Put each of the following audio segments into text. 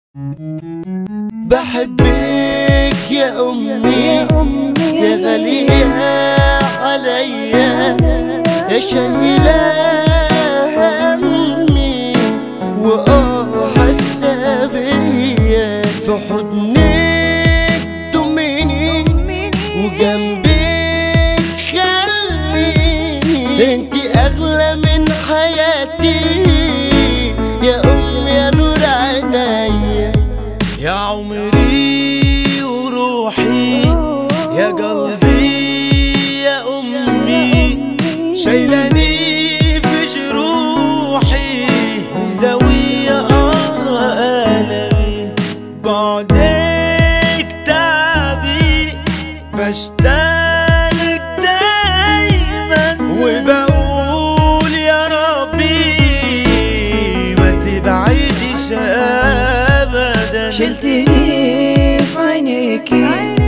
بحبك يا أمي يا غالية عليا، يا شايلة همي حاسة بيا. في حضنك ضميني وجنبك خليني، انتي أغلى من حياتي يا أمي يا نور عينيا، يا عمري وروحي يا قلبي يا أمي، شايلاني في جروحي مداوية ألمي، بعدك تعبي بشتاقلك دايما، وبقول يا ربي ما تبعديش أبدا. شلتني في عينيكي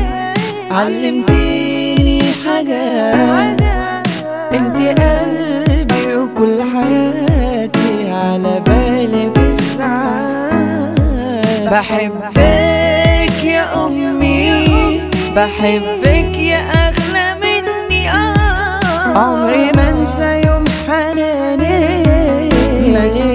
علمتيني حاجات، انتي قلبي وكل حياتي على بالي بالساعات. بحبك يا أمي بحبك يا أغلى مني، عمري ما انسى يوم حناني